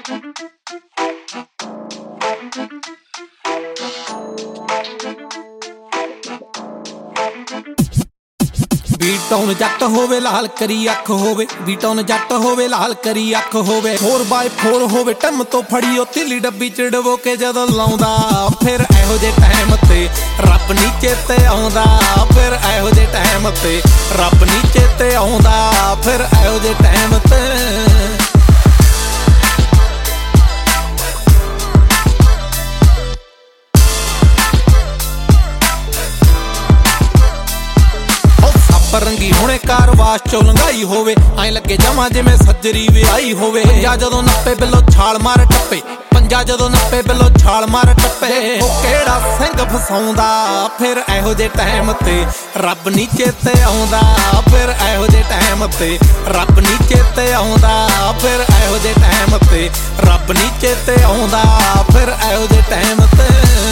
बीटॉन जट होवे लाल करी अख होवे बीटॉन जट होवे लाल करी अख होवे 4x4 होवे टम तो फड़ियो तिली डब्बी च डबो के जदों लाउंदा फिर एहो जे टाइम ते रब नीचे ते आउंदा फिर एहो जे टाइम ते रब नीचे ते आउंदा फिर एहो जे टाइम ते रंगी हुणे कारवास चो लंघाई होवे ऐ लगे जमा जिवें सज्जरी विआई होवे पंजा जदों नप्पे बिलो छाल मार टप्पे पंजा जदों नप्पे बिलो छाल मार टप्पे ओ केड़ा सिंह फसाउंदा फिर एहो जे टाइम ते रब नीचे ते आउंदा फिर एहो जे टाइम ते रब नीचे ते आउंदा फिर एहो जे टाइम ते रब नीचे ते आउंदा फिर एहो जे टाइम ते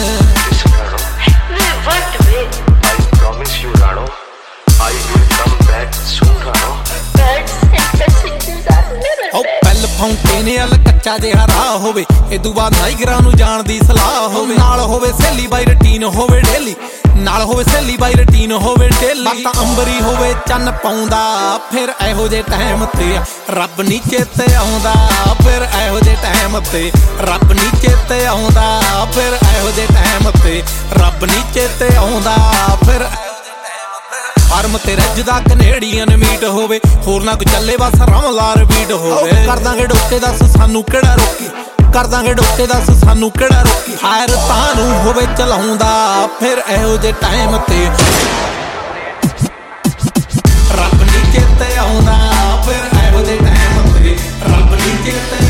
I will come back soon, Rano. Birds and passengers are never ओ पैल फाउंटेन अल कच्चा जिहा राह होवे इदू बाद नाइगरा नू जाण दी सलाह होवे नाल होवे सहेली बाई रूटीन होवे डेली नाल होवे सहेली बाई रूटीन होवे डेली बातां अंबरी होवे चन्न पाउंदा फिर एहो जे टाइम ते रब नीचे ते आउंदा फिर एहो जे टाइम ते रब नीचे ते आउंदा फिर एहो जे टाइम ते रब नीचे ते आउंदा फिर फार्म ते रजदा कनेडियन मीट होवे होर ना कोई चले बस रमलार बीट होवे कर दांगे डोके दस सानू केड़ा रोके कर दांगे डोके दस सानू केड़ा रोके हायर तानू होवे चलाउंदा फिर एहो जे टाइम ते रब नीचे ते आउंदा फिर एहो जे टाइम ते रब नीचे ते